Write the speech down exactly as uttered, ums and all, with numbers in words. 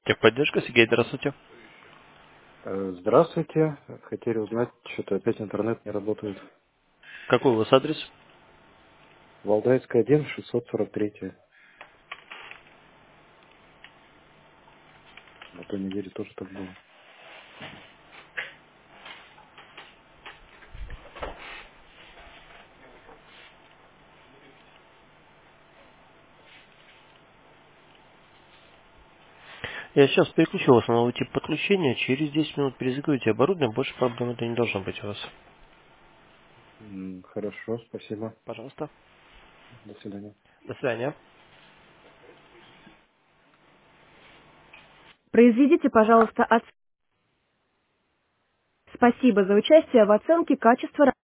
Техподдержка, Сергей, здравствуйте. Э, Здравствуйте. Хотели узнать, что-то опять интернет не работает. Какой у вас адрес? Валдайская один, шестьсот сорок три. На той неделе тоже так было. Я сейчас переключил вас на новый тип подключения. Через десять минут перезагрузите оборудование. Больше проблем это не должно быть у вас. М, Хорошо, спасибо. Пожалуйста. До свидания. До свидания. Произведите, пожалуйста, оценку. Спасибо за участие в оценке качества